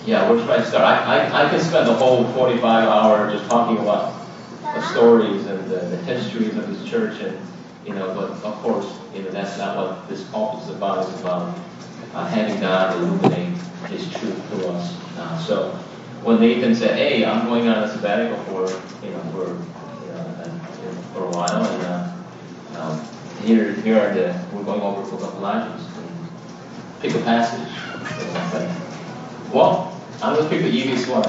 Yeah, where should I start? I can spend the whole 45 hours just talking about the stories and the histories of this church, and but of course, that's not what this pulpit is about. It's about having God illuminate His truth to us. So when Nathan said, "Hey, I'm going on a sabbatical for a while," and here are we're going over the Book of Elijah. Pick a passage. Well, I'm going to pick the easiest one.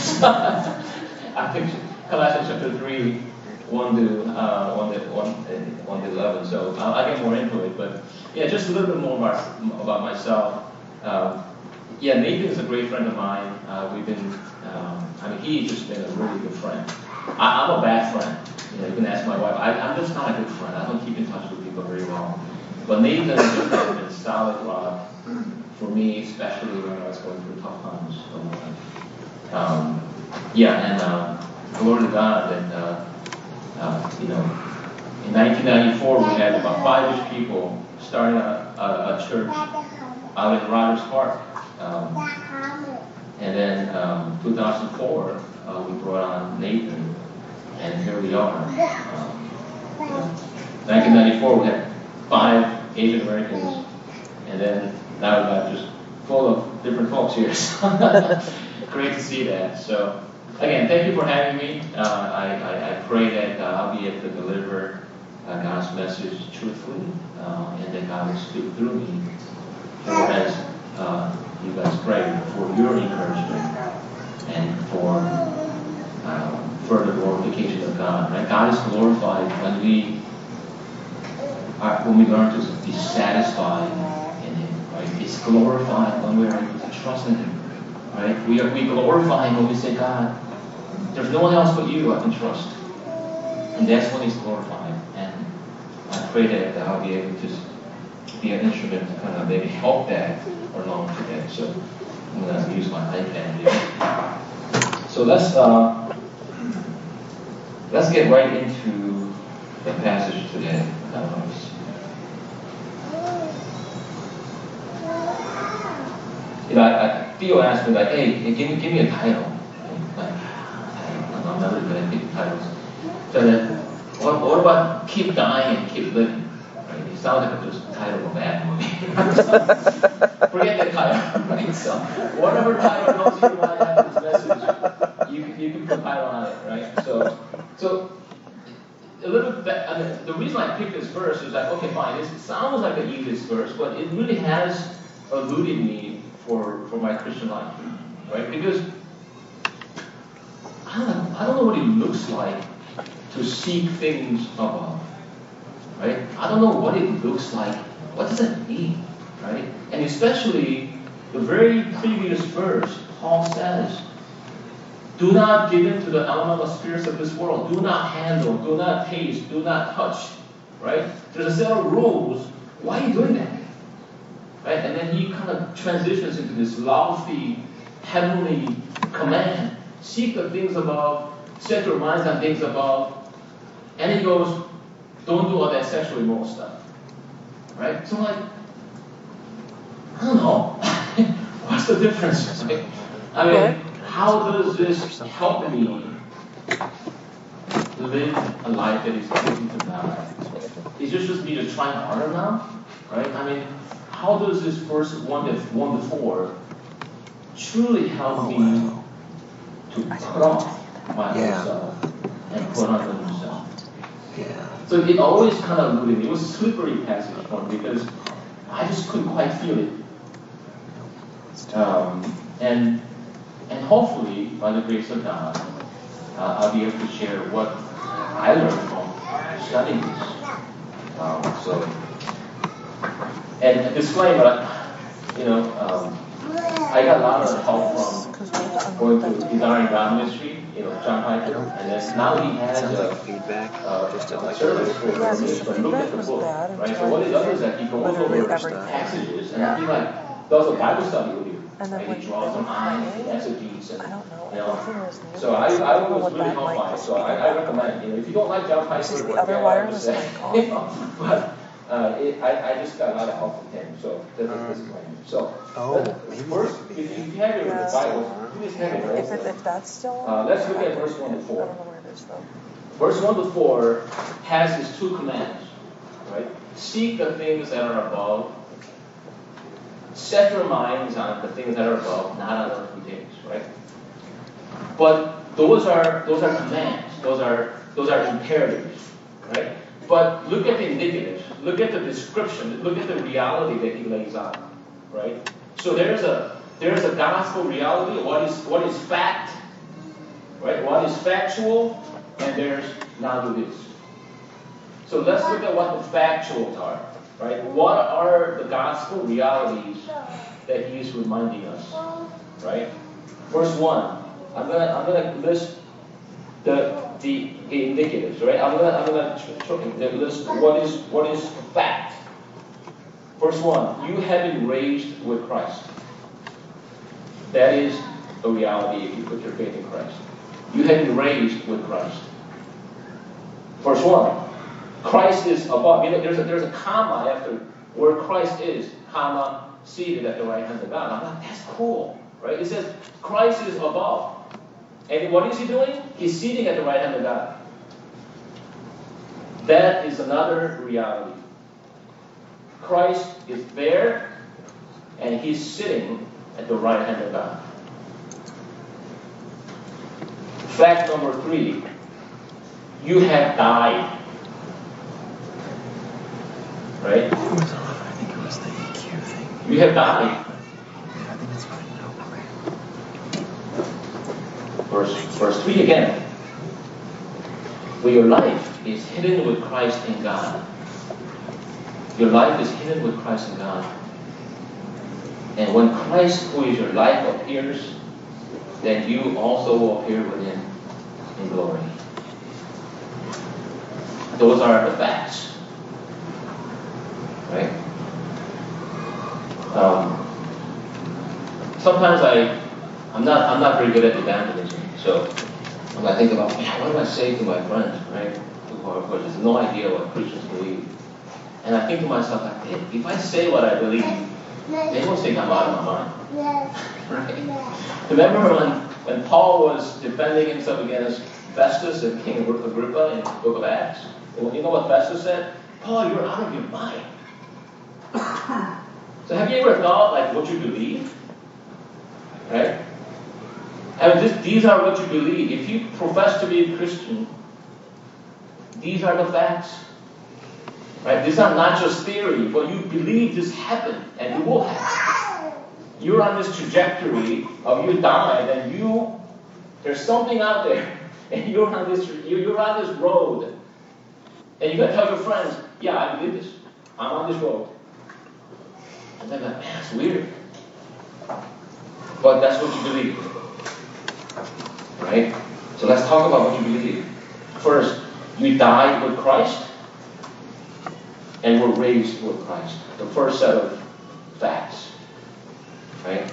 I picked Colossians chapter 3, 1 to 11. So I'll get more into it, but yeah, just a little bit more about myself. Nathan is a great friend of mine. We've been, he's just been a really good friend. I'm a bad friend. You can ask my wife. I'm just not a good friend. I don't keep in touch with people very well. But Nathan has just been a solid rock for me, especially when I was going through tough times. Glory to God that, in 1994 we had about 5-ish people starting a church out in Rogers Park. And then 2004 we brought on Nathan, and here we are. 1994 we had 5 Asian Americans, and then now we've got just full of different folks here. So great to see that. So again, thank you for having me. I pray that I'll be able to deliver God's message truthfully, and that God will speak through me. As you guys pray for your encouragement and for further glorification of God. Right? God is glorified when we learn to be satisfied in Him. Right? He's glorified when we are able to trust in Him. Right? We glorify Him when we say, God, there's no one else but You I can trust. And that's when He's glorified. And I pray that I'll be able to be an instrument to kind of maybe help that along today. So I'm going to use my iPad here. So let's get right into the passage today. Theo asked me, hey, give me a title. I'm not really good at picking titles. So then, what about Keep Dying, Keep Living? Right? It sounds like just the title of a bad movie. Forget the title, right? So whatever title comes to your mind after this message, you can put a title on it, right? So a little bit. The reason I picked this verse is like, okay, fine. It sounds like the easiest verse, but it really has eluded me for my Christian life, right? Because I don't know what it looks like to seek things above, right? I don't know what it looks like. What does that mean, right? And especially the very previous verse, Paul says, do not give in to the elemental spirits of this world. Do not handle, do not taste, do not touch, right? There's a set of rules. Why are you doing that? Right? And then he kind of transitions into this lofty, heavenly command. Seek the things above, set your minds on things above. And he goes, don't do all that sexually immoral stuff. Right? So I'm like, I don't know. What's the difference? Right? I mean, how does this help me live a life that is pleasing to God? Is this just me just trying harder now? Right? I mean, how does this verse 1 to 4 truly help me to put off my own self and put on the new self? So it always kind of eluded me. It was a slippery passage for me because I just couldn't quite feel it. And hopefully, by the grace of God, I'll be able to share what I learned from studying this. And a disclaimer, I got a lot of help from going to Desiring God Ministry, John Piper, and then now he has a service for me, but look at the book, right? So what he does is that he goes over passages, and he does a Bible study with you. And then he draws them on exegetes, and so I was really helped by it. So I recommend, if you don't like John Piper, but I just got a lot of help from him. So that's a disclaimer. So first, if you have your have Bibles, please have it also. If that's still on, let's look at verse 1 to 4. I don't know where it is though. Verse 1 to 4 has these two commands, right? Seek the things that are above. Set your minds on the things that are above, not on earthly things, right? But those are commands. Those are imperatives, right? But look at the indicatives. Look at the description. Look at the reality that he lays out, right? So there's a gospel reality. What is fact, right? What is factual, and there's now do this. So let's look at what the factuals are, right? What are the gospel realities that he is reminding us, right? Verse 1. I'm gonna list the indicatives, right? I'm gonna list what is fact. Verse 1. You have been raised with Christ. That is a reality if you put your faith in Christ. You have been raised with Christ. Verse 1. Christ is above. You know, there's a comma after where Christ is, comma, seated at the right hand of God. I'm like, that's cool, right? It says Christ is above. And what is he doing? He's sitting at the right hand of God. That is another reality. Christ is there, and he's sitting at the right hand of God. Fact number 3. You have died. Right? I think it was the EQ thing. You have died. Yeah, I think it's fine. Verse 3 again. Well, your life is hidden with Christ in God. Your life is hidden with Christ in God. And when Christ, who is your life, appears, then you also will appear with him in glory. Those are the facts. Right? Sometimes I'm not very good at evangelism, so when I think about, what do I say to my friends, right? Who have no idea what Christians believe. And I think to myself, like, hey, if I say what I believe, they will think I'm out of my mind. Right? Remember when Paul was defending himself against Festus and King Agrippa in the book of Acts? You know what Festus said? Paul, you're out of your mind. So have you ever thought like what you believe? Right? And these are what you believe. If you profess to be a Christian, these are the facts. Right? These are not just theory, but you believe this happened and it will happen. You're on this trajectory of you died and there's something out there and you're on this road. And you gotta tell your friends, yeah, I believe this. I'm on this road. And they're like, man, that's weird. But that's what you believe. Right? So let's talk about what you believe. First, you died with Christ and were raised with Christ. The first set of facts. Right?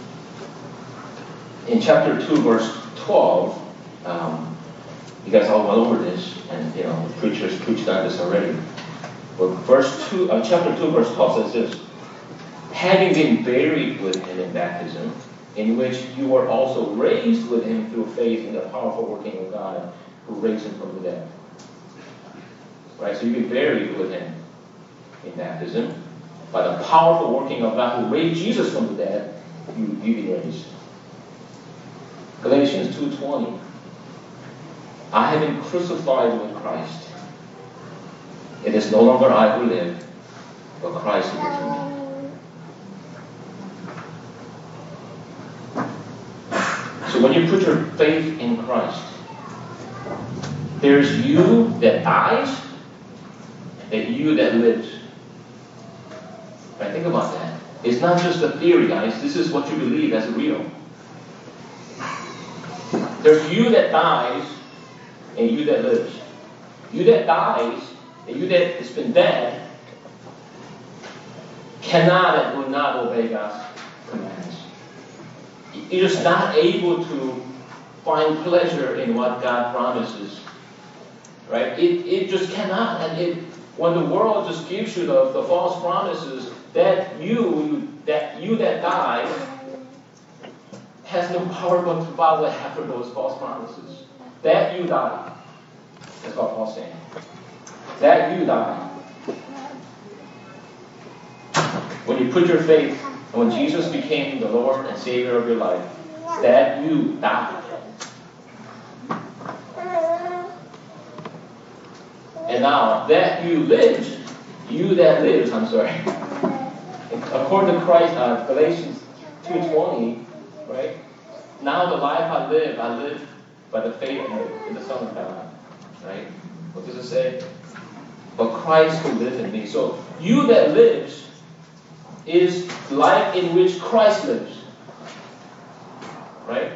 In chapter 2, verse 12, you guys all went over this, and preachers preached on this already. But chapter 2, verse 12 says this: having been buried with him in baptism, in which you were also raised with him through faith in the powerful working of God who raised him from the dead. Right? So you've been buried with him in baptism. By the powerful working of God who raised Jesus from the dead, you've been raised. Galatians 2:20. I have been crucified with Christ. It is no longer I who live, but Christ who lives in me. So when you put your faith in Christ, there's you that dies and you that lives. Right? Think about that. It's not just a theory, guys. This is what you believe as real. There's you that dies and you that lives. You that dies and you that has been dead cannot and will not obey God's commands. You're just not able to find pleasure in what God promises. Right? It just cannot. And when the world just gives you the false promises that you that died has no power but to follow after those false promises. That you die. That's what Paul's saying. That you die. When you put your faith, and when Jesus became the Lord and Savior of your life, that you die. And now that you live, according to Christ, Galatians 2:20, right? Now the life I live by the faith in the Son of God, right? What does it say? But Christ who lives in me. So you that lives is life in which Christ lives, right?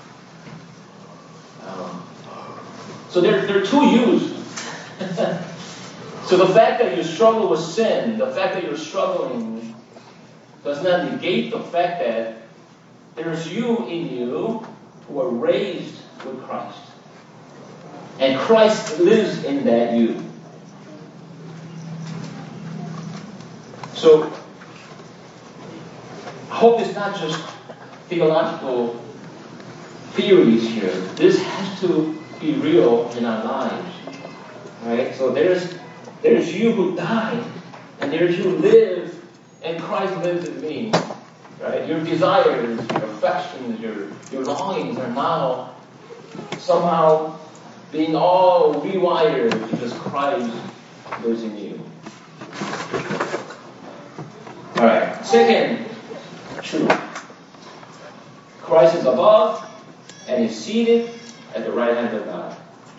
So there are two yous. So the fact that you struggle with sin, the fact that you're struggling, does not negate the fact that there's you in you who are raised with Christ. And Christ lives in that you. So, I hope it's not just theological theories here. This has to be real in our lives. Right? So there's you who died, and there's you who live, and Christ lives in me. Right? Your desires, your affections, your longings are now somehow being all rewired because Christ lives in you. Alright, second truth. Christ is above and is seated at the right hand of God.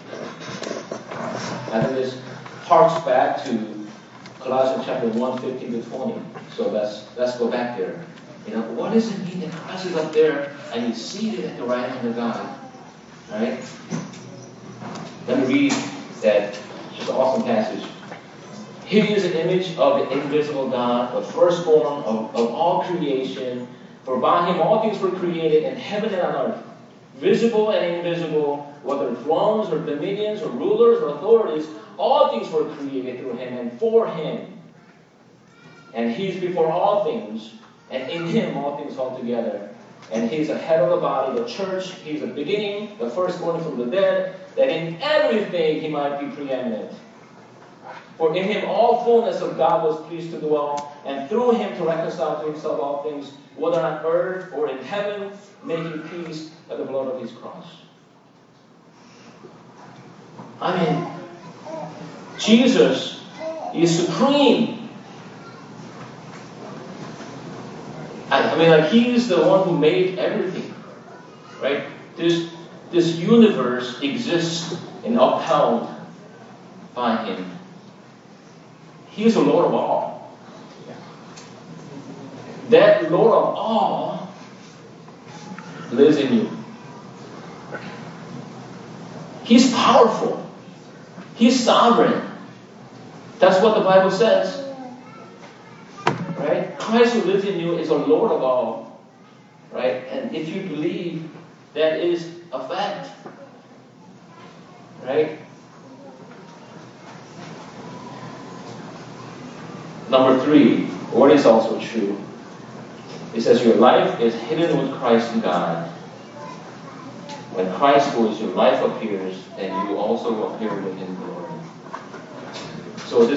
I think this harks back to Colossians chapter 1, 15 to 20. So let's go back there. What does it mean that Christ is up there and he's seated at the right hand of God? Right? Let me read that just awesome passage. He is an image of the invisible God, the firstborn of all creation. For by him all things were created in heaven and on earth, visible and invisible, whether thrones or dominions or rulers or authorities, all things were created through him and for him. And he's before all things, and in him all things hold together. And he's the head of the body, the church. He's the beginning, the firstborn from the dead, that in everything he might be preeminent. For in him all fullness of God was pleased to dwell, and through him to reconcile to himself all things, whether on earth or in heaven, making peace by the blood of his cross. I mean, Jesus is supreme. He's the one who made everything, right? This universe exists and upheld by him. He is the Lord of all. That Lord of all lives in you. He's powerful. He's sovereign. That's what the Bible says. Right? Christ who lives in you is the Lord of all. Right? And if you believe, that is a fact. Right? Number 3, what is also true? It says your life is hidden with Christ in God. When Christ, who is your life, appears, then you also will appear with him in glory. So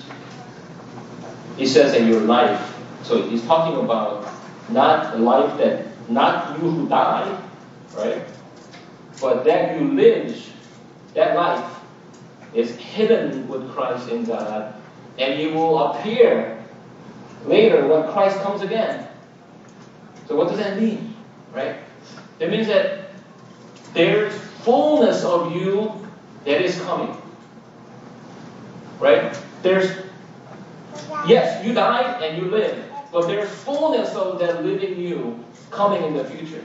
he says that your life, so he's talking about not the life not you who died, right? But that you live, that life is hidden with Christ in God, and you will appear later when Christ comes again. So what does that mean, right? That means that there's fullness of you that is coming, right? Yes, you died and you live, but there's fullness of that living you coming in the future.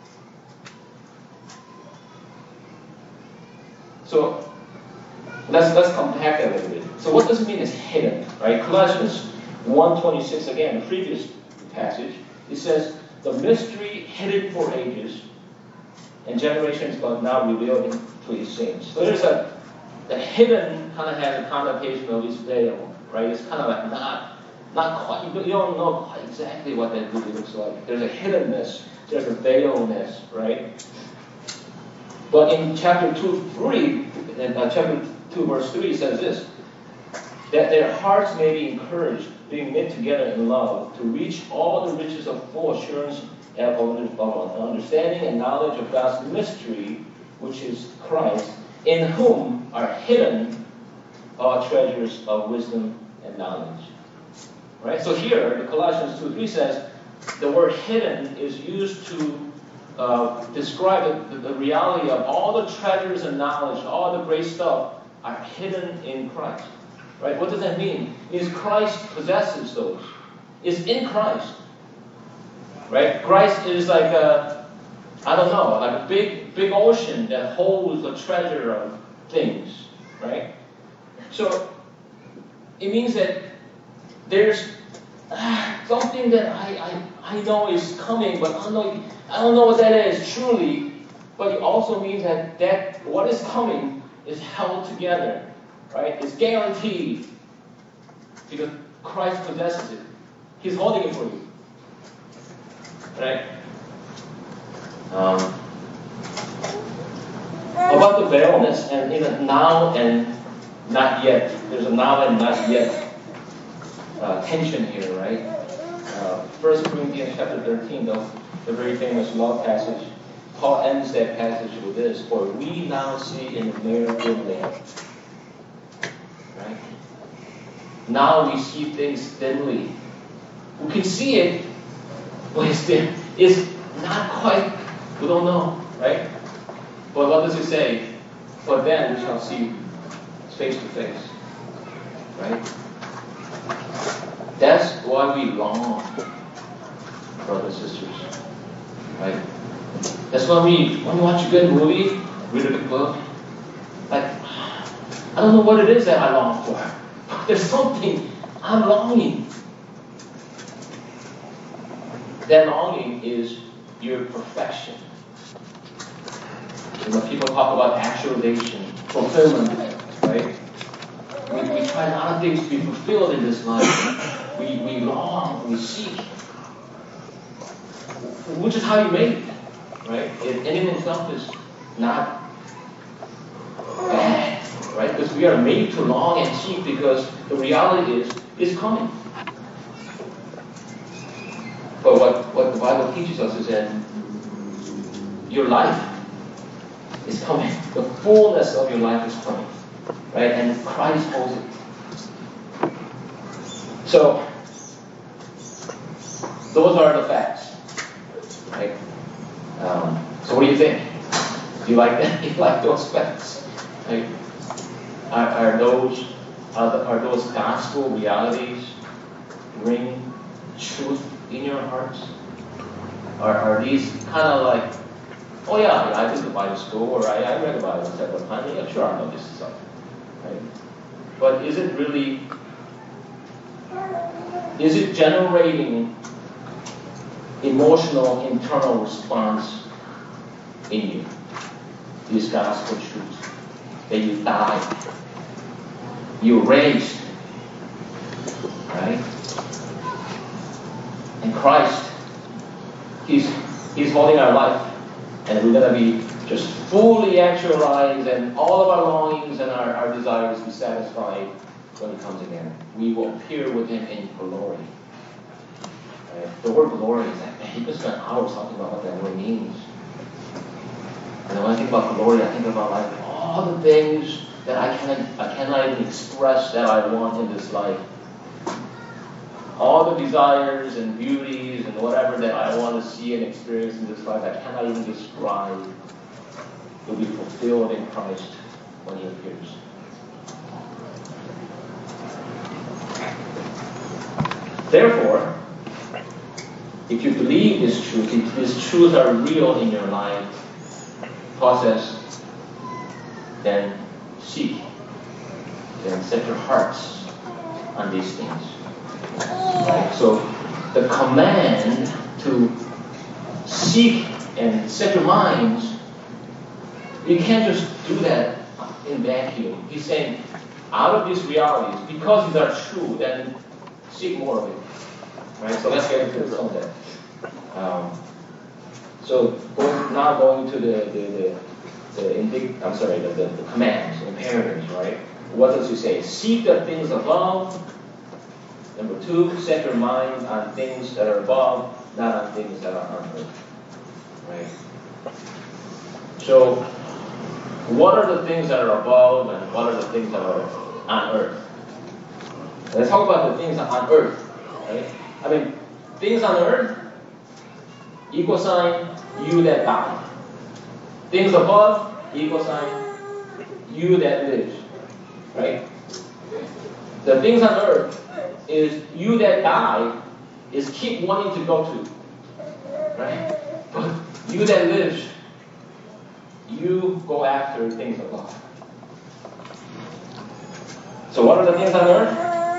So let's unpack that a little bit. So what does it mean it's hidden, right? Colossians 1:26 again, the previous passage, it says, the mystery hidden for ages and generations but now revealed to his saints. So there's the hidden kind of has a connotation of this veil, right? It's kind of like not not quite, you don't know quite exactly what that really looks like. There's a hiddenness, there's a veiledness, right? But in chapter 2, chapter 2, verse 3 says this, that their hearts may be encouraged, being knit together in love, to reach all the riches of full assurance of understanding and knowledge of God's mystery, which is Christ, in whom are hidden all treasures of wisdom and knowledge. Right? So here, the Colossians 2:3 says, the word hidden is used to describe the reality of all the treasures and knowledge, all the great stuff are hidden in Christ. Right? What does that mean? It means Christ possesses those. It's in Christ. Right? Christ is like a big ocean that holds a treasure of things. Right? So it means that there's something that I know is coming, but I don't know what that is truly. But it also means that what is coming is held together, right? It's guaranteed because Christ possesses it. He's holding it for you, right? About the veiledness and in a now and not yet. There's a now and not yet tension here, right? 1 Corinthians chapter 13, the very famous love passage, Paul ends that passage with this, for we now see in a mirror dimly. Right? Now we see things dimly. We can see it, but it's not quite, we don't know, right? But what does it say? But then we shall see face to face. Right? That's why we long, brothers and sisters. Right? That's why when we watch a good movie, read a good book, like, I don't know what it is that I long for. But there's something I'm longing. That longing is your perfection. And when people talk about actualization, fulfillment, right? We try a lot of things to be fulfilled in this life. We long, we seek. Which is how you make it, right? And in itself is not bad, right? Because we are made to long and seek because the reality is, it's coming. But what the Bible teaches us is that your life is coming. The fullness of your life is coming. Right? And Christ holds it. So, those are the facts. Right? So what do you think? Do you like that? Do you like those facts? Right? Are those gospel realities ring truth in your hearts? Are these kind of like, oh yeah, I did the Bible school, or I read the Bible several times. Yeah, sure, I know this stuff. Right? But is it generating emotional internal response in you? These gospel truths that you died, you raised, right? And Christ, He's holding our life. And we're going to be just fully actualized and all of our longings and our desires be satisfied when He comes again. We will appear with Him in glory. Right? The word glory is like, man, you could spend hours talking about what that word means. And when I think about glory, I think about like all the things that I cannot even express that I want in this life. All the desires and beauties and whatever that I want to see and experience in this life, I cannot even describe, will be fulfilled in Christ when He appears. Therefore, if you believe this truth, if these truths are real in your life, process, then seek, then set your hearts on these things. Right? So the command to seek and set your minds, you can't just do that in vacuum. He's saying, out of these realities, because these are true, then seek more of it. Right? So let's get into some of that. So now going to the commands, imperatives, right? What does it say? Seek the things above. Number 2, set your mind on things that are above, not on things that are on earth. Right? So, what are the things that are above and what are the things that are on earth? Let's talk about the things on earth. Right? I mean, things on earth, equal sign, you that die. Things above, equal sign, you that live. Right? The things on earth is you that die is keep wanting to go to. Right? But you that live, you go after things above. So what are the things on earth?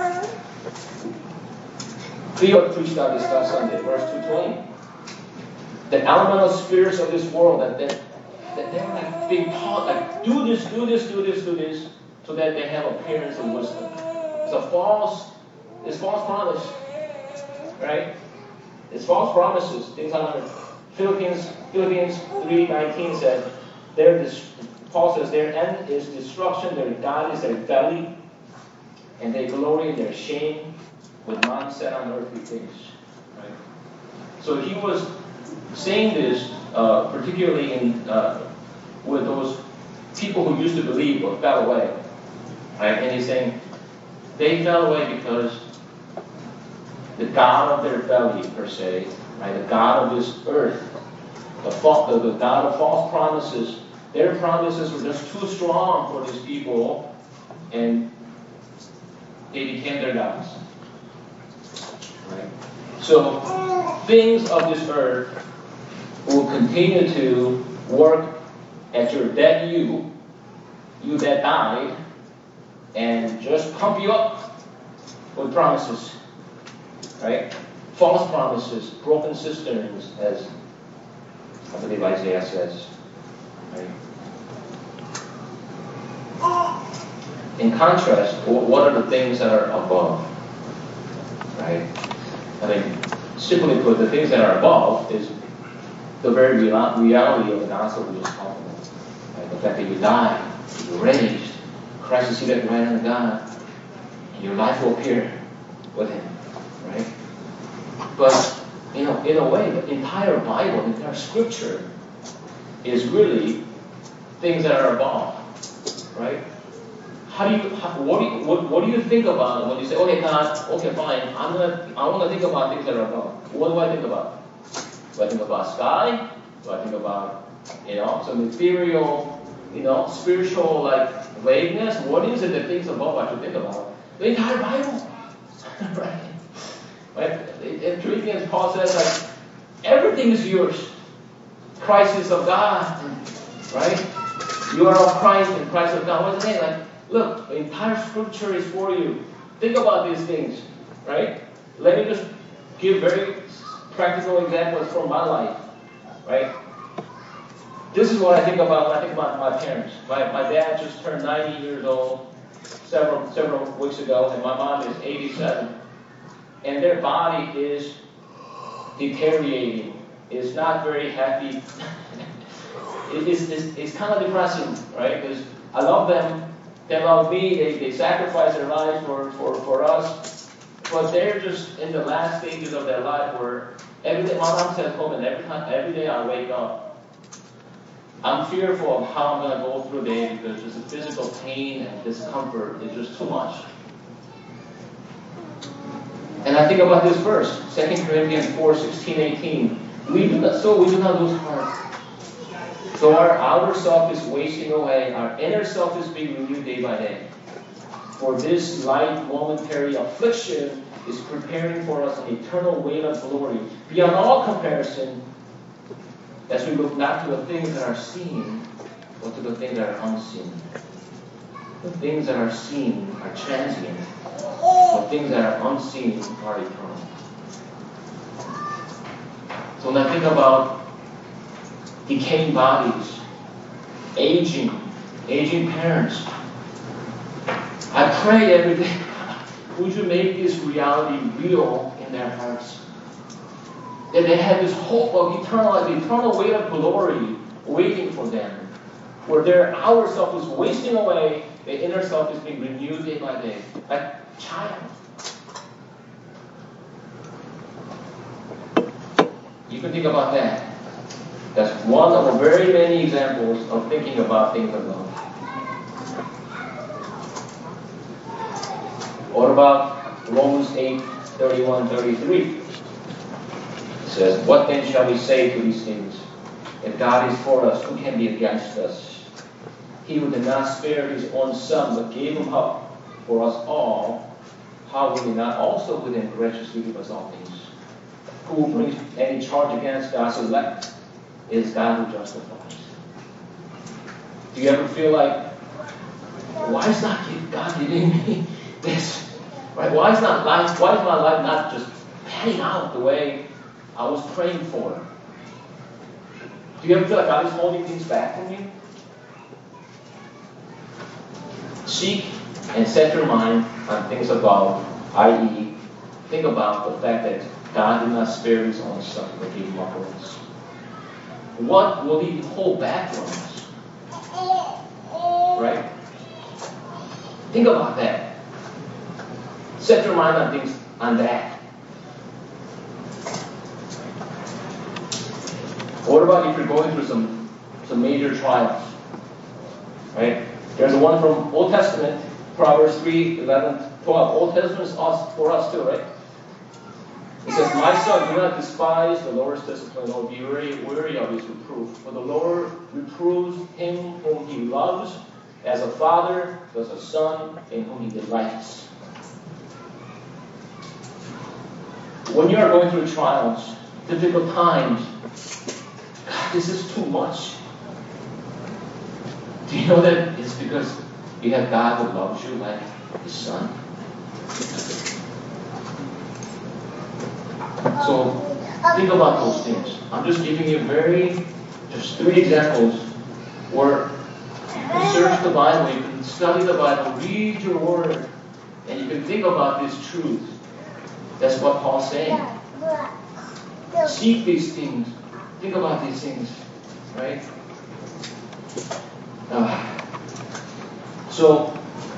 Cleo preached on this last Sunday, verse 220. The elemental spirits of this world that they're like being taught, like do this, so that they have appearance of wisdom. It's false promise, right? It's false promises. Things on earth. Philippians 3:19 says, Paul says, their end is destruction, their God is their belly, and they glory in their shame with mind set on earthly things. Right? So he was saying this particularly with those people who used to believe but fell away. Right? And he's saying they fell away because the God of their belly, per se, right? The God of this earth, the God of false promises, their promises were just too strong for these people, and they became their gods. Right? So, things of this earth will continue to work at your dead you that died, and just pump you up with promises. Right? False promises, broken cisterns, as I believe Isaiah says. Right? In contrast, what are the things that are above? Right? I mean, simply put, the things that are above is the very reality of the gospel we just talked about. Right? The fact that you died, you're raised, Christ is seated at the right hand of God, and your life will appear with Him. Right? But, in a way, the entire Bible, the entire Scripture is really things that are above. Right? What do you think about when you say, okay, God, okay, fine, I want to think about things that are above. What do I think about? Do I think about sky? Do I think about, some ethereal, spiritual, vagueness? What is it that things above I should think about? The entire Bible. Right? In Corinthians, Paul says, everything is yours. Christ is of God. Right? You are of Christ and Christ of God. What's it saying? Look, the entire Scripture is for you. Think about these things. Right? Let me just give very practical examples from my life. Right? This is what I think about when I think about my parents. My dad just turned 90 years old several weeks ago, and my mom is 87. And their body is deteriorating. It's not very happy. It's kind of depressing, right? Because I love them. They love me. They sacrifice their lives for us. But they're just in the last stages of their life where every day, my mom says, Coleman, every day I wake up, I'm fearful of how I'm going to go through the day because just the physical pain and discomfort is just too much. And I think about this verse, 2 Corinthians 4:16-18. We do not lose heart. Though our outer self is wasting away, our inner self is being renewed day by day. For this light momentary affliction is preparing for us an eternal weight of glory beyond all comparison, as we look not to the things that are seen, but to the things that are unseen. The things that are seen are transient. The things that are unseen are eternal. So when I think about decaying bodies, aging parents, I pray every day, would you make this reality real in their hearts? That they have this hope of eternal life, the eternal weight of glory waiting for them, where their outer self is wasting away, the inner self is being renewed day by day, like child. You can think about that. That's one of the very many examples of thinking about things of love. What about Romans 8:31-33? It says, what then shall we say to these things? If God is for us, who can be against us? He who did not spare his own son, but gave him up for us all, how will he not also with him graciously give us all things? Who will bring any charge against God's elect? It is God who justifies. Do you ever feel like, why is not God giving me this? Right? Why is my life not just panning out the way I was praying for? Do you ever feel like God is holding things back from you? Seek and set your mind on things above, i.e., think about the fact that God did not spare his own son, but gave him up for us. What will he hold back from us? Right? Think about that. Set your mind on things on that. What about if you're going through some major trials? Right? There's one from Old Testament, Proverbs 3:11-12. Old Testament is for us too, right? It says, my son, do not despise the Lord's discipline, or be weary of his reproof. For the Lord reproves him whom he loves, as a father does a son in whom he delights. When you are going through trials, difficult times, God, this is too much. Do you know that it's because you have God who loves you like his son? So think about those things. I'm just giving you just 3 examples where you can search the Bible, you can study the Bible, read your word, and you can think about this truth. That's what Paul's saying. Seek these things. Think about these things. Right? So,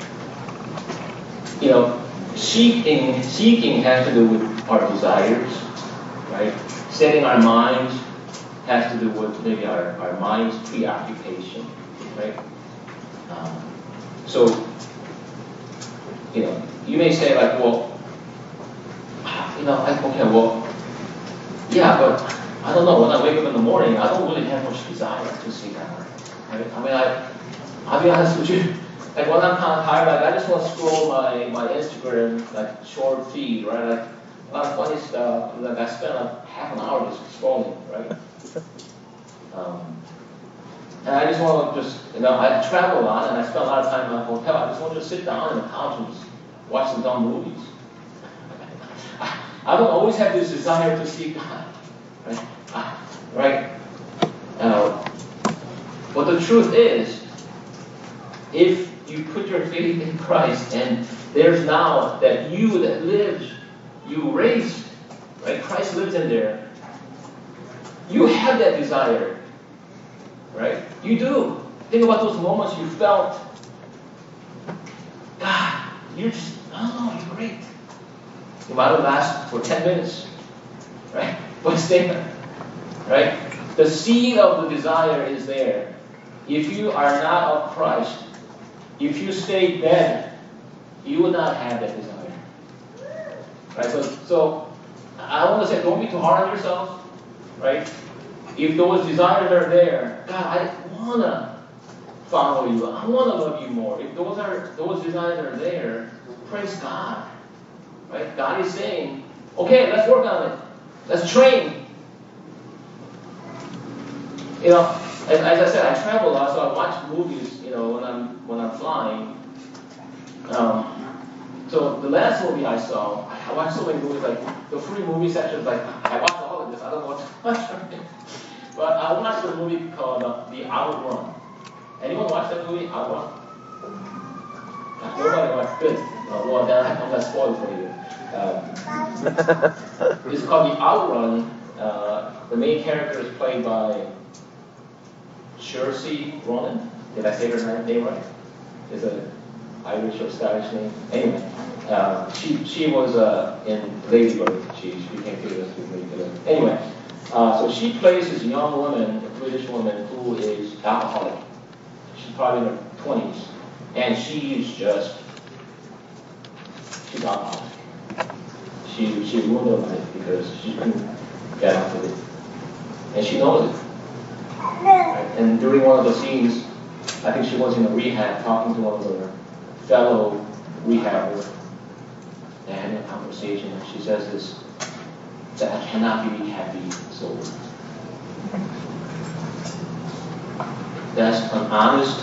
seeking has to do with our desires, right? Setting our minds has to do with maybe our mind's preoccupation, right? So, you may say like, well, yeah, but I don't know. When I wake up in the morning, I don't really have much desire to seek God. Right? I mean, I'll be honest with you. Like when I'm kind of tired, like I just want to scroll my Instagram like short feed, right? Like a lot of funny stuff. Like I spend like half an hour just scrolling, right? And I just want to I travel a lot and I spend a lot of time in a hotel. I just want to just sit down on the couch and just watch some dumb movies. I don't always have this desire to seek God, right? But the truth is, if you put your faith in Christ and there's now that you that lives, you raised, right? Christ lives in there. You have that desire, right? You do. Think about those moments you felt, God, you're great. It might have lasted for 10 minutes, right? But it's there, right? The seed of the desire is there. If you are not of Christ, if you stay dead, you will not have that desire. Right? So I want to say, don't be too hard on yourself, right? If those desires are there, God, I want to follow you. I want to love you more. If those desires are there, praise God. Right? God is saying, okay, let's work on it. Let's train. As I said, I travel a lot, so I watch movies, when I'm flying. So the last movie I saw, I watched so many movies, like the free movie sections, like I watched all of this. I don't know what to watch. But I watched a movie called The Outrun. Anyone watch that movie, Outrun? Nobody watched. Good. Well, then I'm going to spoil it for you. It's called The Outrun. The main character is played by Saoirse Ronan. Did I say her name right? It's an Irish or Scottish name. Anyway, she was in Lady Bird. She became famous with Lady Bird. Anyway, so she plays this young woman, a British woman, who is alcoholic. She's probably in her 20s, and she's alcoholic. She ruined her life because she couldn't get out of it, and she knows it. Right? And during one of the scenes, I think she was in a rehab talking to one of her fellow rehabbers. They're having a conversation, and she says this, that I cannot be happy sober. That's an honest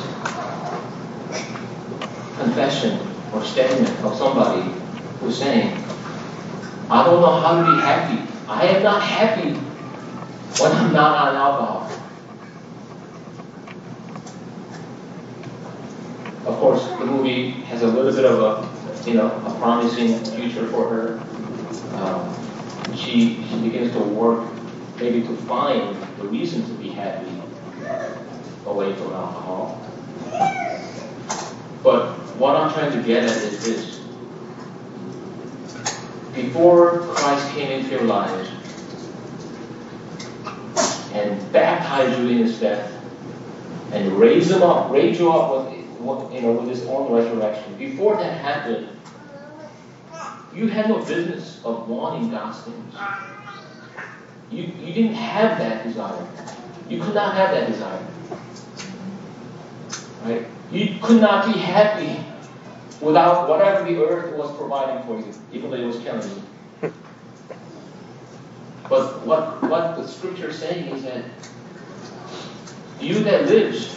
confession or statement of somebody who's saying, I don't know how to be happy. I am not happy when I'm not on alcohol. Of course, the movie has a little bit of a promising future for her. She begins to work maybe to find the reason to be happy away from alcohol. But what I'm trying to get at is this. Before Christ came into your lives and baptized you in His death and raised you up with His own resurrection, before that happened, you had no business of wanting God's things. You didn't have that desire. You could not have that desire. Right? You could not be happy without whatever the earth was providing for you, even though it was killing you. But what the scripture is saying is that you that lives,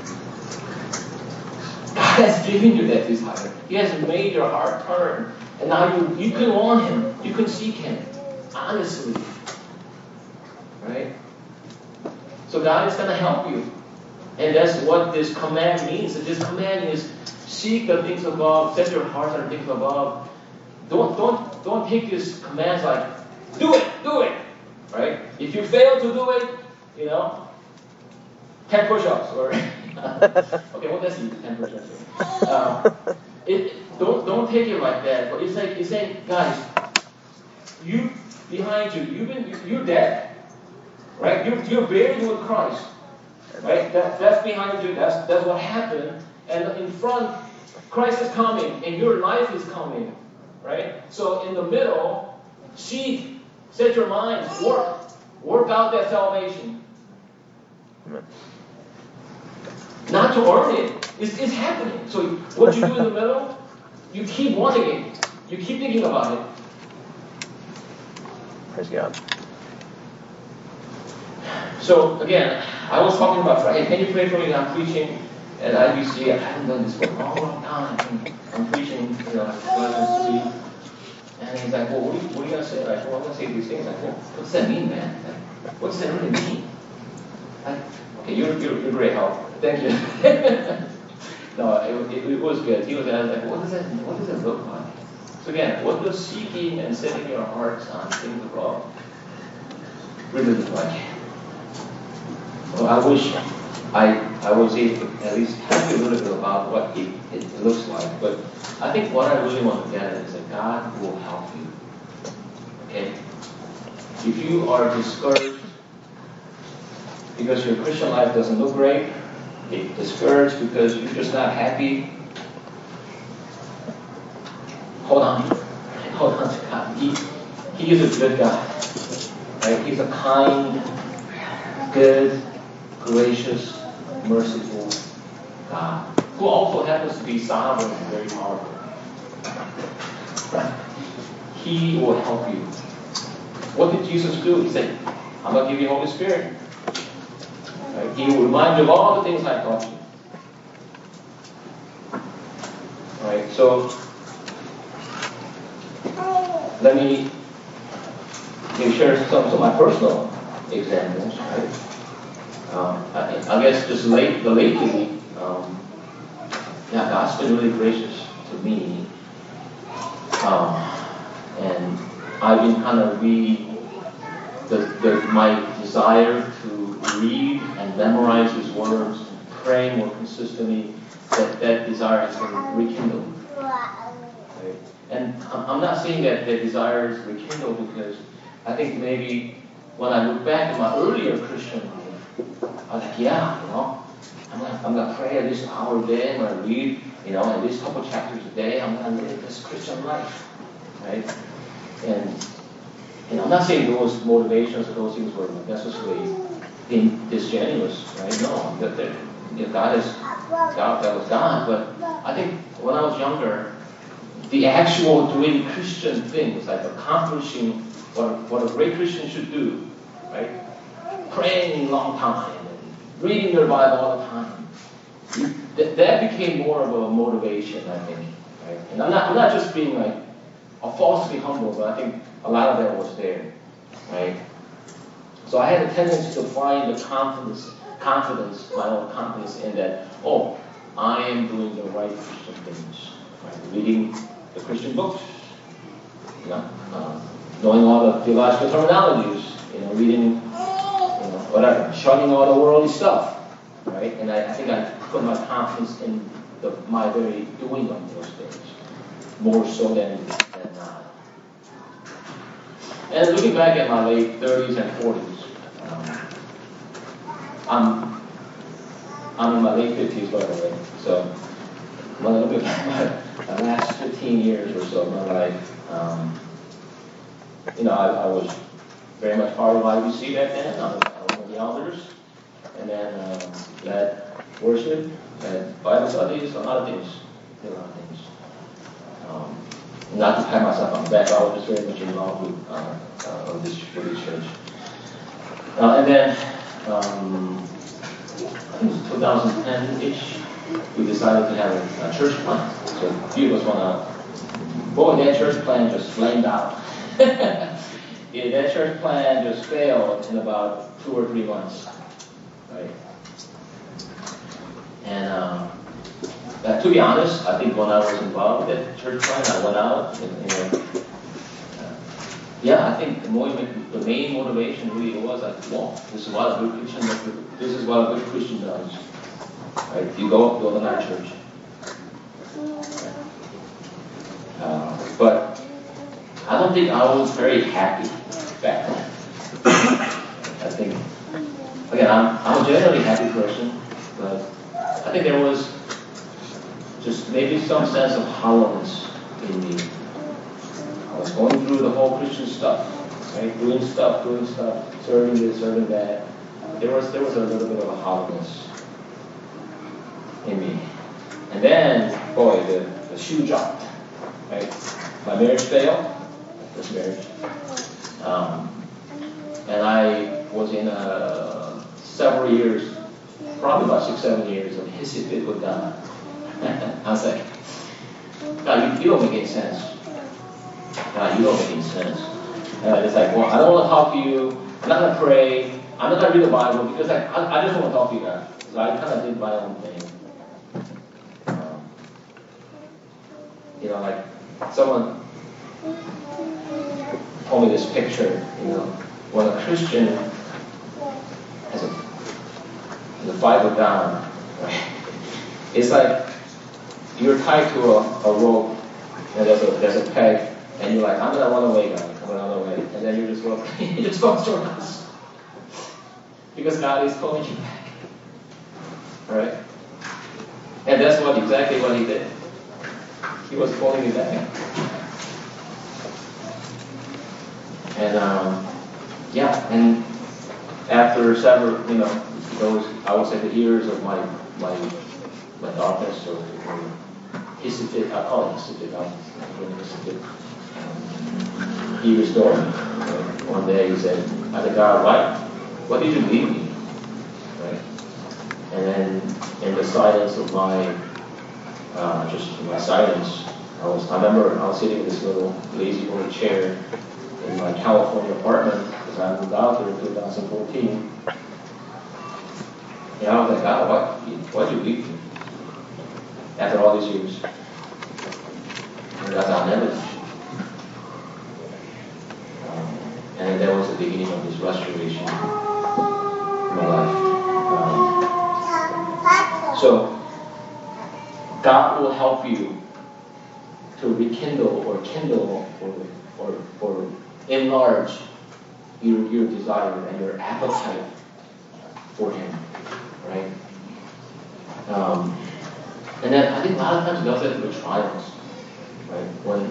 God has given you that desire. He has made your heart turn. And now you can want Him. You can seek Him. Honestly. Right? So God is going to help you. And that's what this command means. And this command is seek the things above. Set your hearts on things above. Don't take these commands like, do it. Right? If you fail to do it, 10 push-ups. Or okay, what does 10 push-ups? Don't take it like that. But it's like, guys, you behind you're dead, right? You're buried with Christ, right? That's behind you. That's what happened. And in front, Christ is coming, and your life is coming, right? So in the middle, set your minds, work out that salvation. Not to earn it. It's happening. So what you do in the middle, you keep wanting it. You keep thinking about it. Praise God. So again, I was talking about, hey, can you pray for me? I'm preaching at IBC. I haven't done this for a long time. I'm preaching, Galatians 3. And he's like, well, what are you going to say? I said, well, I'm going to say these things. Like, well, what's that mean, man? Like, what does that really mean? Like, okay, you're great help. Thank you. No, it was good. He was like, what does that look like? So again, what does seeking and setting your hearts on things above really look like? Well, I wish I was able to at least tell you a little bit about what it looks like. But I think what I really want to get at is that God will help you. Okay? If you are discouraged because your Christian life doesn't look great, discouraged because you're just not happy, hold on to God. He is a good God. Right? He's a kind, good, gracious, merciful God, who also happens to be sovereign and very powerful. Right? He will help you. What did Jesus do? He said, I'm going to give you Holy Spirit. Right? He will remind you of all the things I taught you. Right? So, let me share some of my personal examples. Right? I guess just lately, God's been really gracious to me And I've been kind of my desire to read and memorize His words, pray more consistently, that desire has been rekindled. Right? And I'm not saying that desire is rekindled because I think maybe when I look back at my earlier Christian life, I was like, yeah, I'm going to pray at least an hour a day. I'm going to read, at least a couple chapters a day. I'm going to live this Christian life, right? And I'm not saying those motivations or those things were necessarily disingenuous, right? No, that was God. But I think when I was younger, the actual doing Christian things, like accomplishing what a great Christian should do, right? Praying a long time, and reading your Bible all the time, that became more of a motivation, I think. Right? And I'm not just being like a falsely humble, but I think a lot of that was there, right? So I had a tendency to find the confidence, my own confidence in that. Oh, I am doing the right Christian things, right? Reading the Christian books, knowing all the theological terminologies, reading, whatever, shunning all the worldly stuff, right? And I think I put my confidence in my very doing of those things, more so than not. And looking back at my late 30s and 40s, I'm in my late 50s, by the way. So when I look at my last 15 years or so of my life, I was very much part of IBC back then. I was one of the elders, and then led worship, led Bible studies, a lot of things. Not to pat myself on the back, I was just very much involved with this church. And then, I think it was 2010-ish, we decided to have a church plant. So a few of us want to, boy, that church plant just flamed out. Yeah, that church plan just failed in about 2 or 3 months, right? And to be honest, I think when I was involved with that church plan, I went out and I think the main motivation really was like, well, this is what a good Christian does, right? You go to another church, but I don't think I was very happy back then. I think, again, I'm a generally happy person, but I think there was just maybe some sense of hollowness in me. I was going through the whole Christian stuff, right? Doing stuff, serving this, serving that. There was a little bit of a hollowness in me. And then, boy, the shoe dropped, right? My marriage failed, first marriage. And I was in several years, probably about 6-7 years of hissy fit with God. I was like, God, you don't make any sense. God, you don't make any sense. It's like, well, I don't want to talk to you. I'm not going to pray. I'm not going to read the Bible because I just want to talk to you, God. So I kind of did my own thing. Like someone told me this picture, when a Christian has a fight with God, right? It's like you're tied to a rope, and there's a peg, and you're like, I'm going to run away, God. I'm going to run away. And then you just go short because God is pulling you back. Right? And that's exactly what He did. He was pulling me back. And and after several, those, I would say, the years of my darkness or hissy fit, I call it hissy fit, He restored me. Right? One day He said, I said, God, why did you leave me? Right? And then in the silence of my silence, I remember I was sitting in this little lazy boy chair in my California apartment because I moved out there in 2014. And I was like, God, why'd you leave me? After all these years. And God said, I'll never leave you. And that was the beginning of this restoration in my life. So God will help you to rekindle or kindle or enlarge your desire and your appetite for Him, right? And then I think a lot of times He does it with trials, right? When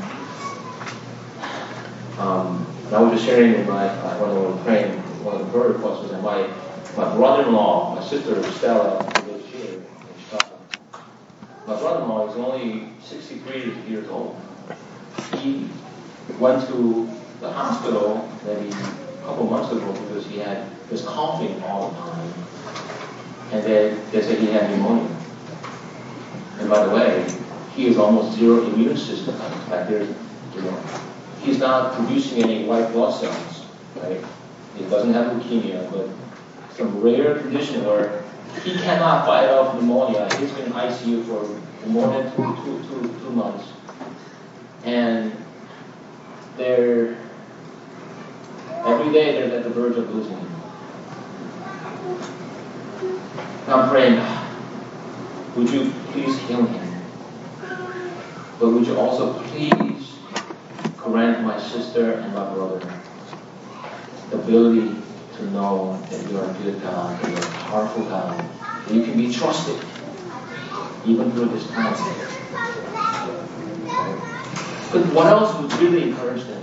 I was just sharing with when we were praying, one of the prayer requests was that my brother-in-law, my sister Stella, who lives here in Chicago, my brother-in-law is only 63 years old. He went to the hospital maybe a couple months ago because he was coughing all the time. And they said he had pneumonia. And by the way, he has almost zero immune system. Like he's not producing any white blood cells, right? He doesn't have leukemia, but some rare condition where he cannot fight off pneumonia. He's been in ICU for more than two months. And every day they're at the verge of losing him. I'm praying, would you please heal him? But would you also please grant my sister and my brother the ability to know that you are a good God, that you are a powerful God, that you can be trusted even through this time. But what else would really encourage them?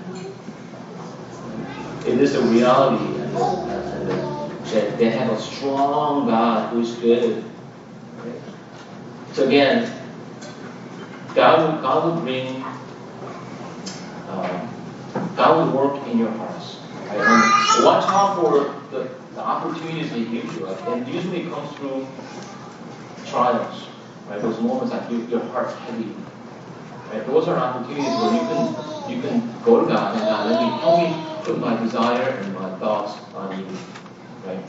It is a reality that they have a strong God who is good. So again, God will bring, God will work in your hearts. Right? Watch out for the opportunities He gives you. Right? And usually it comes through trials. Right? Those moments like your heart's heavy. Right? Those are opportunities where you can go to God and God, help me put my desire and my thoughts on you. Right?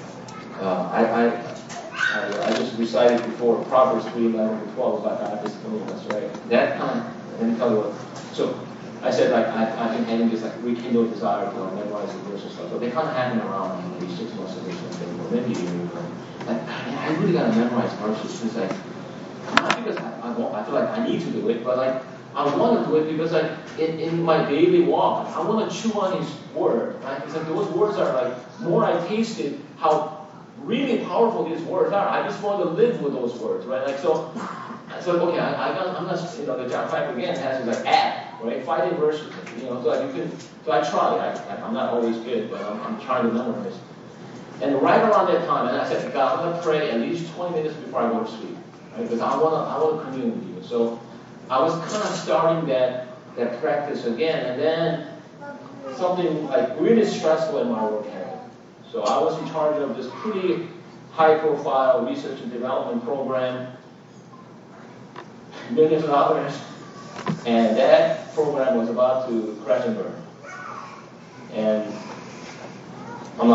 I just recited before Proverbs 3:11-12 about God disciplining us, right? That kind of, let me tell you what. So I said I've been having this rekindle desire to memorize the verse and stuff. So they kind of happen around maybe 6 months ago, or maybe a year ago. I really got to memorize verses. It's not because I feel like I need to do it, but I want to do it because in my daily walk, I want to chew on His word, right? Because those words are more I tasted how really powerful these words are. I just want to live with those words, right? So okay, I'm not, the John Piper again has this app, right? 5 verses, so I try. I'm not always good, but I'm trying to memorize. And right around that time, and I said to God, I'm going to pray at least 20 minutes before I go to sleep, right? Because I want to commune with you. So I was kind of starting that practice again, and then something really stressful in my work happened. So I was in charge of this pretty high-profile research and development program, millions of dollars, and that program was about to crash and burn. And I'm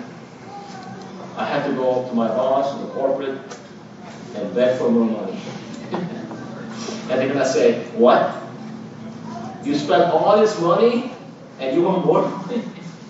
I had to go to my boss in the corporate and beg for more money. And they're going to say, what? You spent all this money and you want more money?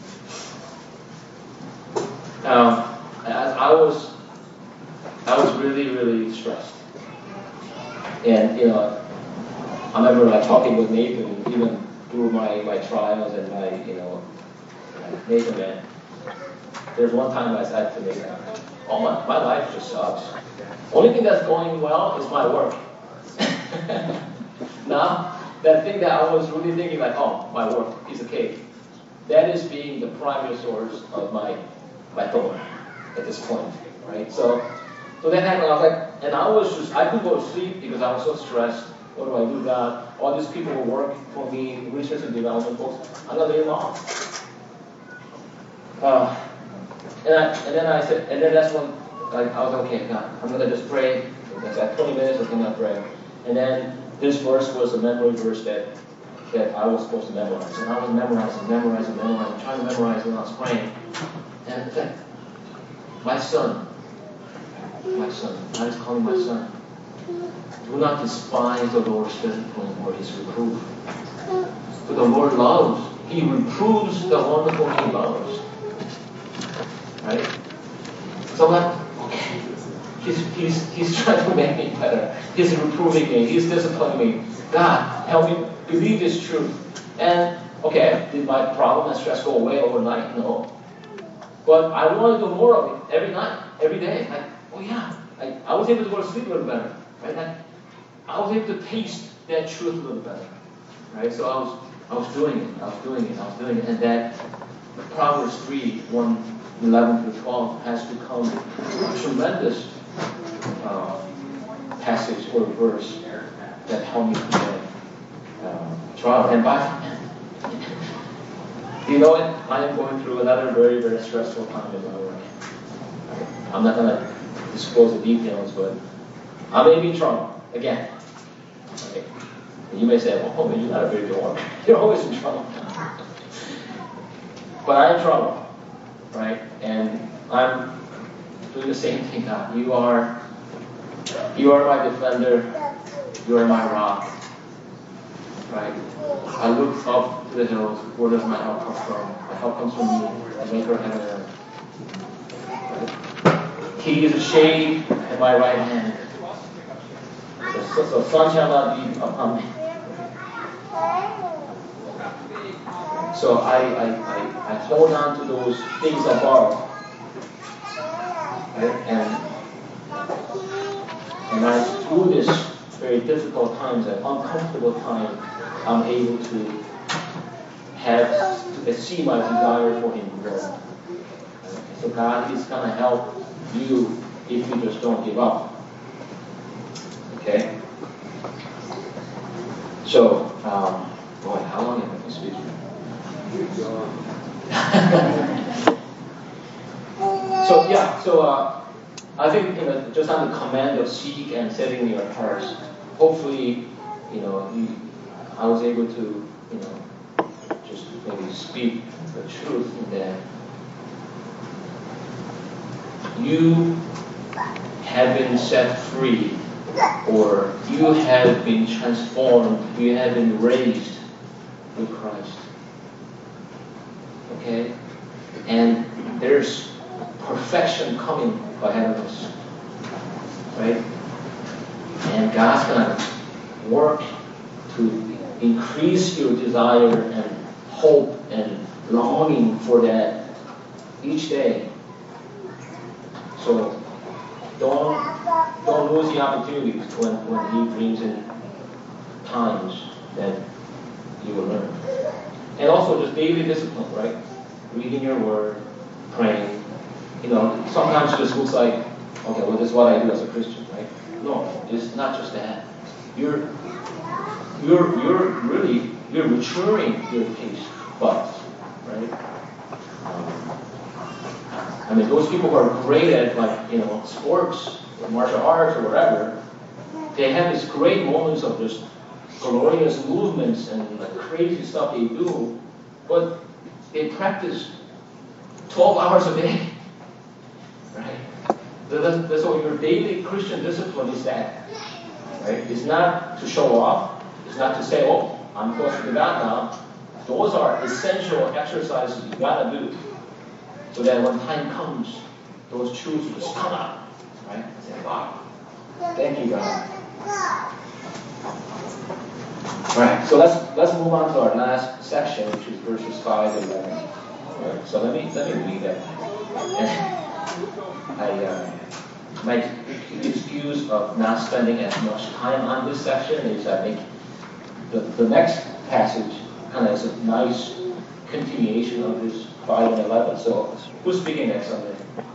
I was really, really stressed. And, I remember talking with Nathan, even through my trials and my Nathan, man. There's one time I said to Nathan, my life just sucks. Only thing that's going well is my work. Now, that thing that I was really thinking my work, piece of cake, that is being the primary source of my thought at this point, right? So that happened. I was I couldn't go to sleep because I was so stressed. What do I do, God? All these people who work for me, research and development folks, I'm not letting them off. And then that's when I was okay, God, I'm gonna just pray. That's 20 minutes, I'm gonna pray. And then this verse was a memory verse that I was supposed to memorize. And I was memorizing, trying to memorize when I was praying. And my son, God is calling my son. Do not despise the Lord's discipline or His reproof. For the Lord loves He reproves the wonderful he loves. Right? So I'm like, okay, he's trying to make me better. He's reproving me. He's disciplining me. God, help me believe this truth. And, okay, did my problem and stress go away overnight? No. But I want to do more of it every night, every day. Like, oh yeah, I was able to go to sleep a little better. Right? Like, I was able to taste that truth a little better. Right? So I was doing it. And that Proverbs 3, 11 through 12 has become a tremendous passage or verse that helped me through that trial. And you know what? I am going through another very, very stressful time in my life. I'm not going to disclose the details, but I may be in trouble again. Right? You may say, well, you're not a very good one. You're always in trouble. But I'm in trouble, right? And I'm doing the same thing now. You are my defender. You are my rock, right? I look up to the hills. Where does my help come from? My help comes from you, the maker of heaven and earth. Right? He is a shade at my right hand. The sun shall not be upon me. So I hold on to those things above, right? And I, through this very difficult times and uncomfortable time, I'm able to see my desire for Him grow. So God is going to help you if you just don't give up. Okay? So, boy, how long have I been speaking? So I think just on the command of seek and setting your hearts, hopefully, I was able to, just maybe speak the truth in that you have been set free, or you have been transformed, you have been raised with Christ. Okay? And there's perfection coming ahead of us. Right? And God's going to work to increase your desire and hope and longing for that each day. So don't lose the opportunities when He brings in times that you will learn. And also just daily discipline, right? Reading your word, praying. Sometimes it just looks like, okay, well, this is what I do as a Christian, right? No, it's not just that. You're maturing your taste buds, right? Those people who are great at sports or martial arts or whatever, they have these great moments of just glorious movements and crazy stuff they do, but they practice 12 hours a day, right? So your daily Christian discipline is that, right? It's not to show off. It's not to say, oh, I'm closer to God now. Those are essential exercises you gotta do, so that when time comes, those truths will just come out, right? And say, wow, thank you, God. All right, so let's move on to our last section, which is verses 5 and 11. All right, so let me read that. And my excuse of not spending as much time on this section is I think the next passage kind of is a nice continuation of this 5 and 11. So who's speaking next Sunday?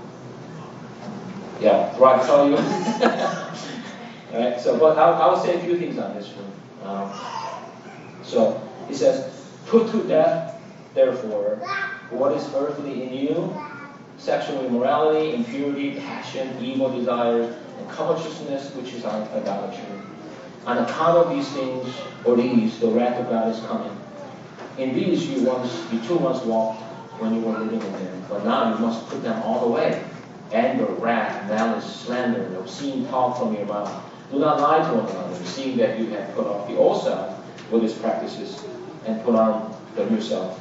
Yeah, right. So you. All right. So, but I will say a few things on this one. So he says, "Put to death, therefore, what is earthly in you: sexual immorality, impurity, passion, evil desires, and covetousness, which is idolatry. On account of these things, or these, the wrath of God is coming. In these you too once walked when you were living in them, but now you must put them all away: anger, wrath, malice, slander, and obscene talk from your mouth. Do not lie to one another, seeing that you have put off the old self with its practices, and put on the new self,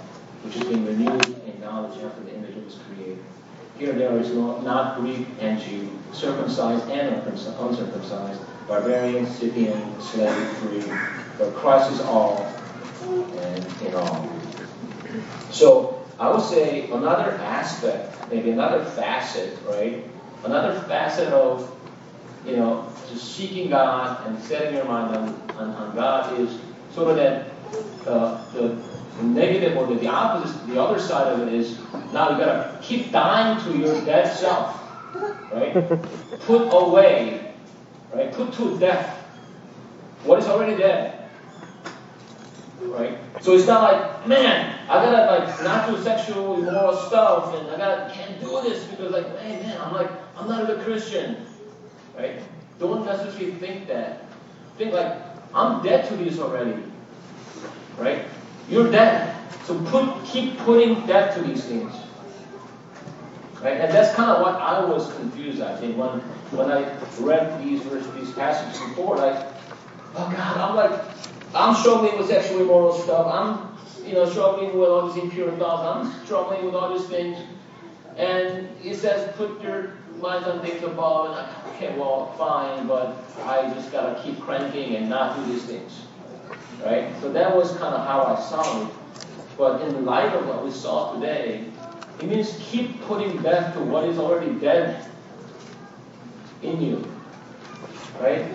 which is being renewed in knowledge after the image of his creator. Here there is not Greek and Jew, circumcised and uncircumcised, barbarian, Scythian, slave, free, but Christ is all and in all. So I would say another aspect, maybe another facet, right? Another facet of, just seeking God and setting your mind on God is sort of that the negative or the opposite, the other side of it is now you gotta keep dying to your dead self, right? Put away, right? Put to death what is already dead, right? So it's not like, man, I gotta not do sexual immoral stuff and can't do this because hey man, I'm not a good Christian, right? Don't necessarily think that. Think I'm dead to this already, right? You're dead. So keep putting death to these things. Right? And that's kind of what I was confused, I think, when I read these passages before. Oh God, I'm struggling with sexual immoral stuff. I'm, struggling with all these impure thoughts. I'm struggling with all these things. And it says, put your minds on things above. And okay, well, fine, but I just gotta keep cranking and not do these things. Right? So that was kind of how I saw it. But in light of what we saw today, it means keep putting death to what is already dead in you. Right?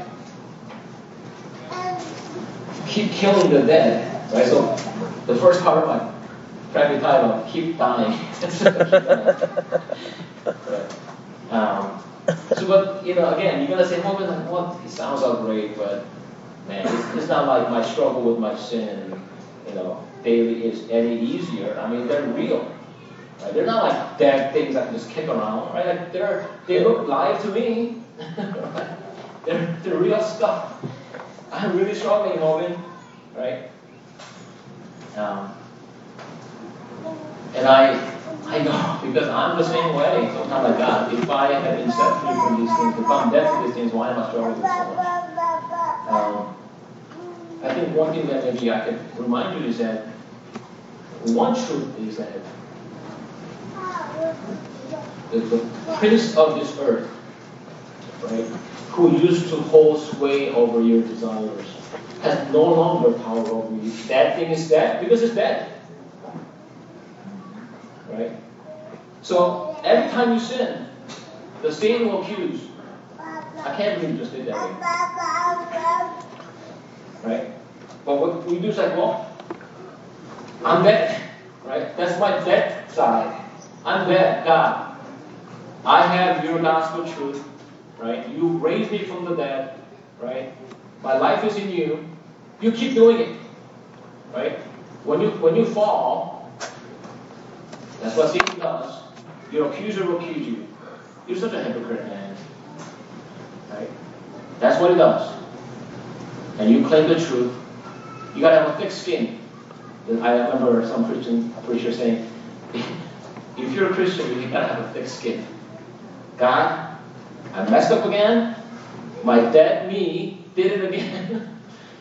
Keep killing the dead. Right? So the first part of my private title, keep dying. But again, you're gonna say, what? It sounds all great, but man, it's not like my struggle with my sin, daily is any easier. I mean, they're real. Right? They're not like dead things I can just kick around. Right? They look live to me. Right? They're real stuff. I'm really struggling, Hogan. Right? And I know, because I'm the same way. Sometimes like, God, if I have been set free from these things, if I'm dead to these things, why am I struggling with so much? I think one thing that maybe I could remind you is that one truth is that the prince of this earth, right, who used to hold sway over your desires, has no longer power over you. That thing is dead because it's dead. Right? So every time you sin, the Satan will accuse. I can't believe you just did that way. Right? But what we do is well, I'm dead. Right? That's my dead side. I'm dead, God. I have your gospel truth. Right? You raised me from the dead. Right? My life is in you. You keep doing it. Right? When you fall, that's what Satan does. Your accuser will accuse you. You're such a hypocrite, man. Right? That's what he does. And you claim the truth. You gotta have a thick skin. I remember some Christian preacher saying, if you're a Christian, you gotta have a thick skin. God, I messed up again. My dead me did it again.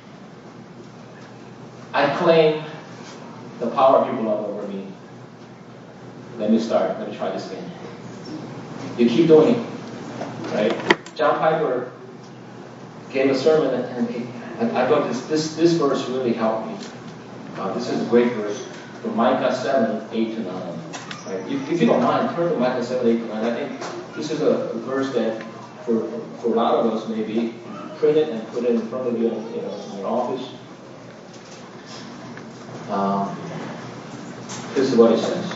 I claim the power of people over me. Let me try this again. You keep doing it. Right? John Piper gave a sermon and I thought this verse really helped me. This is a great verse from Micah 7, 8 to 9. Right? If you don't mind, turn to Micah 7, 8 to 9. I think this is a verse that for a lot of us maybe print it and put it in front of you in your office. This is what it says.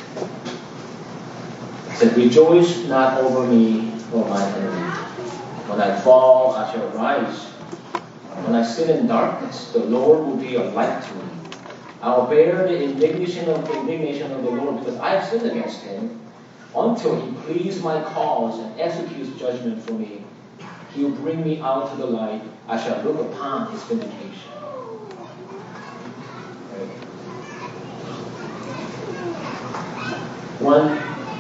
It says, rejoice not over me, O my enemy. When I fall, I shall rise. When I sit in darkness, the Lord will be a light to me. I will bear the indignation of the Lord because I have sinned against him, until he pleads my cause and executes judgment for me. He will bring me out to the light. I shall look upon his vindication. Right? When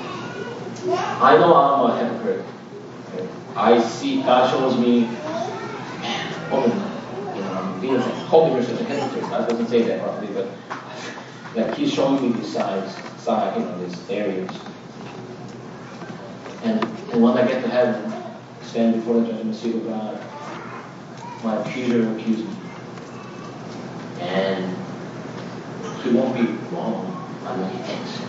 I know I'm a hypocrite, okay? I see God shows me, man, I'm being like, holy, you're such a hypocrite. God doesn't say that probably, but Like he's showing me these these areas. And when I get to heaven, stand before the judgment seat of God, my accuser will accuse me. And he won't be wrong on many things.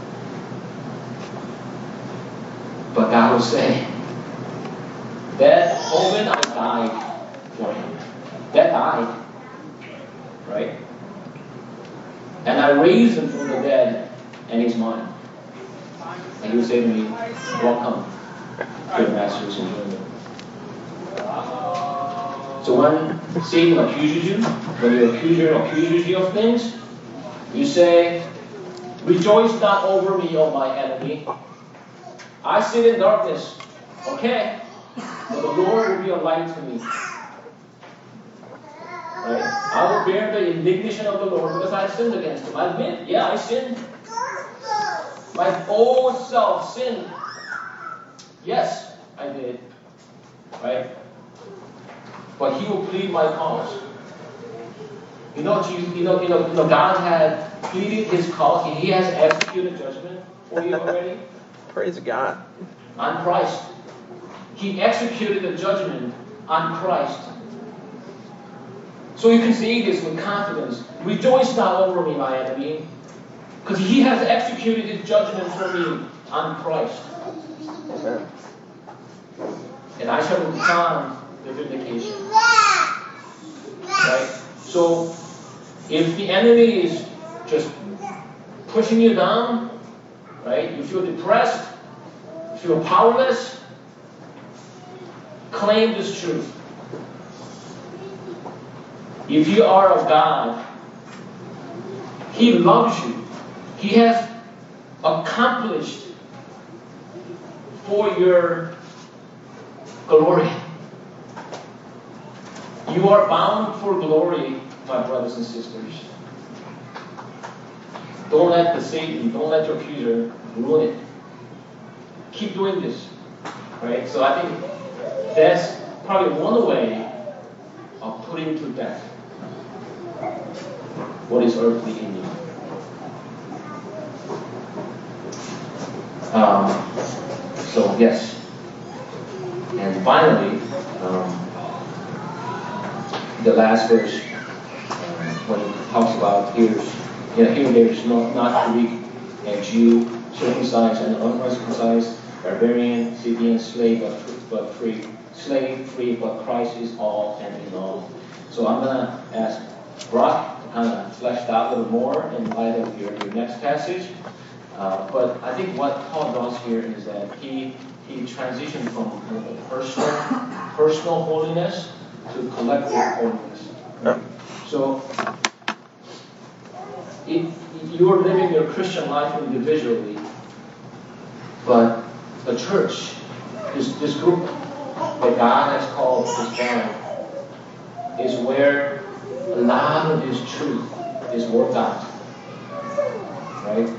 But God will say, that moment I died for him. That died. Right? And I raised him from the dead, and he's mine. And he will say to me, welcome to the master's enjoyment. So when Satan accuses you, when your accuser accuses you of things, you say, rejoice not over me, O my enemy. I sit in darkness, okay, but the Lord will be a light to me. Right? I will bear the indignation of the Lord because I sinned against him. I admit, yeah, I sinned. My old self sinned. Yes, I did. Right? But he will plead my cause. God had pleaded his cause. He has executed judgment for you already. Praise God. On Christ. He executed the judgment on Christ. So you can say this with confidence. Rejoice not over me, my enemy, because he has executed his judgment for me on Christ. Amen. And I shall return the vindication. Right? So, if the enemy is just pushing you down, right? You feel depressed, you feel powerless, claim this truth. If you are of God, he loves you. He has accomplished for your glory. You are bound for glory, my brothers and sisters. Don't let the Satan, don't let your accuser ruin it. Keep doing this. Right? So I think that's probably one way of putting to death what is earthly in you. So yes. And finally, the last verse, when it talks about here there's not Greek and Jew, circumcised and uncircumcised, barbarian, Scythian, slave but free, slave free, but Christ is all and in all. So I'm gonna ask Brock to kind of flesh that a little more in light of your next passage. But I think what Paul does here is that he transitioned from personal holiness to collective holiness. So you're living your Christian life individually, but the church, this group that God has called his band, is where a lot of his truth is worked out. Right?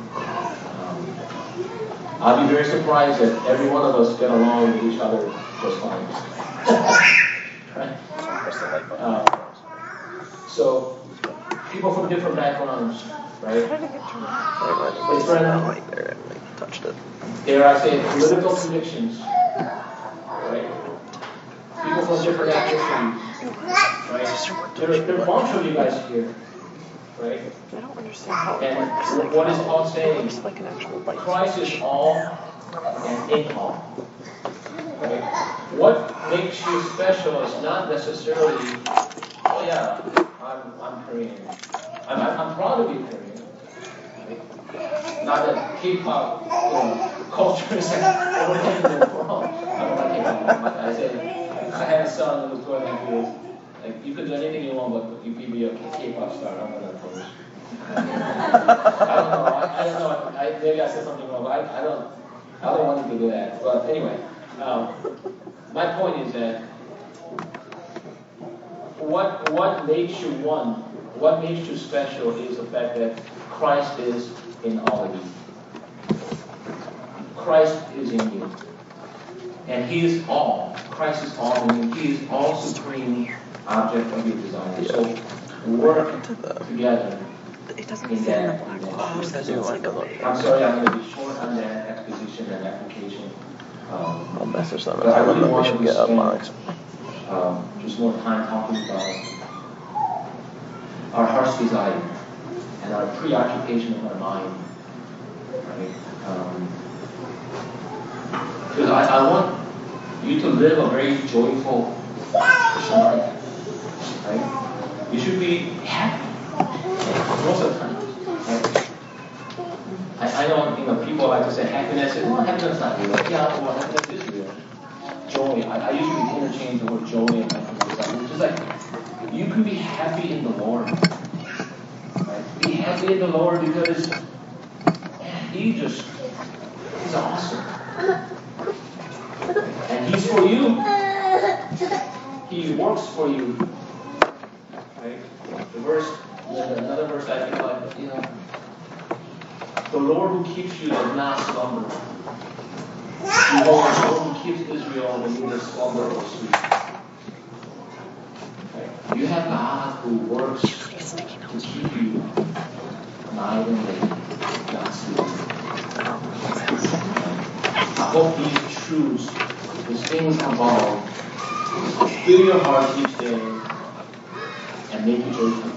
I'll be very surprised that every one of us get along with each other just fine. Right? So, people from different backgrounds, right? Different, touched it. Dare I say, political convictions, right? People from different ethnicities, right? There are a bunch of you guys here, right? I don't understand how it And works. Like, what is Paul saying? It's like an actual bite. Christ is all and in all. Right? What makes you special is not necessarily, oh yeah, I'm Korean. I'm proud to be Korean. Right? Not that K-pop culture is like everything in the world. I don't like K-pop. I said I had a son who was going like this. Like you could do anything you want, but you could be a K-pop star. I'm gonna oppose. I don't know. Maybe I said something wrong. But I don't want him to do that. But anyway, my point is that what makes you one, what makes you special is the fact that Christ is in all of you. Christ is in you. And he is all. Christ is all in you. He is all supreme object of your desire. So work together It doesn't in fit in the that. black In that box. truth. I do like the look. I'm sorry, I'm going to be short on that exposition and application. I'll message them and But I tell them really that we wanted should to get up spend Mox. just more time talking about our heart's desire and our preoccupation of our mind. Right? Because I want you to live a very joyful Christian life. Right? You should be happy most of the time. Right? I know, people like to say happiness. Well, happiness is not real. Yeah, well, happiness is real. Joy. I usually interchange the word joy and happiness. Which is like, you can be happy in the Lord. Right? Be happy in the Lord because, man, He's awesome. And He's for you. He works for you. Right? Another verse I feel like, the Lord who keeps you does not slumber. Behold, the Lord who keeps Israel will neither slumber or sleep. Right? You have God who works to keep you night and day, not sleeping. I hope these truths, these things above, fill your heart each day and make you joyful.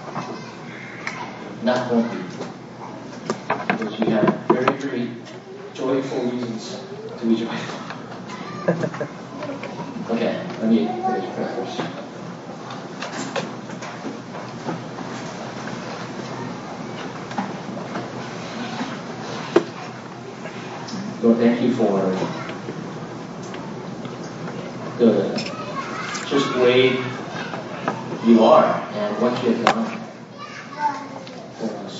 Not grumpy. Because you have very, very joyful reasons to be joyful. Okay, let me pray first. Lord, thank you for the just way you are and what you have done for us.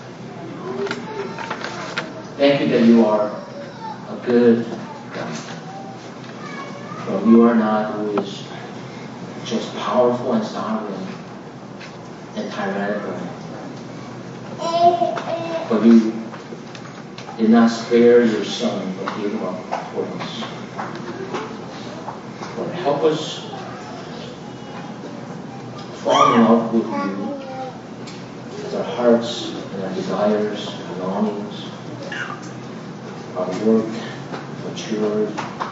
Thank you that you are a good God. But you are not who is just powerful and sovereign and tyrannical. But you did not spare your Son, but gave him up for us. Lord, help us fall in love with you as our hearts and our desires, our longings, our work matured,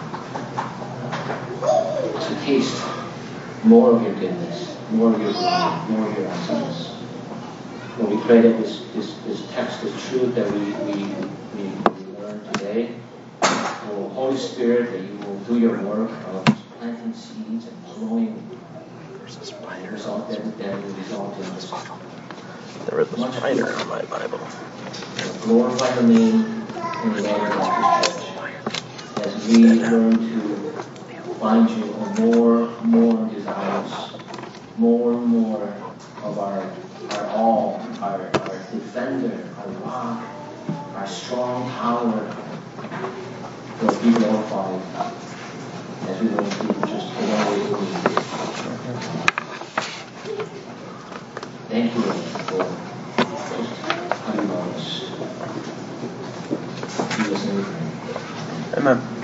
to taste more of your goodness, more of your glory, more of your awesomeness. Lord, we pray that this text, this truth that we learn today, Holy Spirit, that you will do your work of planting seeds and growing result that will result in this. There is a spider in my Bible. Glorify the name in the Lord Baptist Church as we learn to find you more desires, more and more of our all, our defender, our rock, our strong tower. Lord, be glorified as we learn to just always believe. Thank you, Lord, for just how you love us. In Jesus' name we pray. Amen.